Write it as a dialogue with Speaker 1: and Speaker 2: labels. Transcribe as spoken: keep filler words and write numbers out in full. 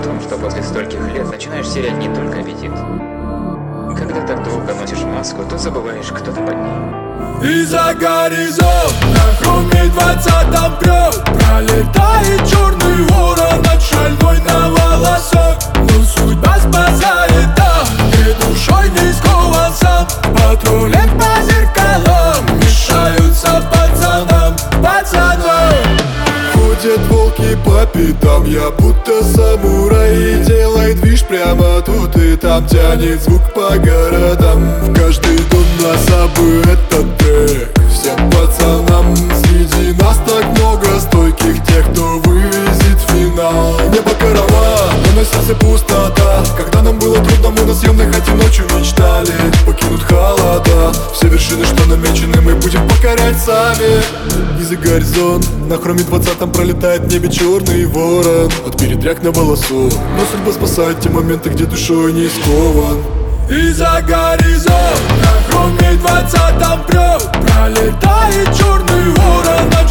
Speaker 1: том, что после стольких лет начинаешь терять не только аппетит. Когда так долго носишь маску, то забываешь, кто ты под ней.
Speaker 2: И за горизонт на хроме двадцатом прет, пролетает черный ворон от шальной на волосок. Но судьба спасает там, где душой не скован сам. Патрулем по зеркалам мешаются пацанам, пацанам. Ходят волки по пятам, я будто самурай. И делает движ прямо тут и там, тянет звук по городам. В каждый дом нас бы этот трек. Всем пацанам среди нас так много стойких, тех, кто вывезет финал. Небо караван, но на сердце пустота. Когда нам было трудно, мы на съемных этим ночью мечтали покинуть холода. Все вершины, что намечены, мы будем покорять сами. И за горизонт на хроме двадцатом пролетает в небе черный ворон от передряг на волосу. Но судьба спасает те моменты, где душой не скован. И за горизонт на хроме двадцатом прет, пролетает черный ворон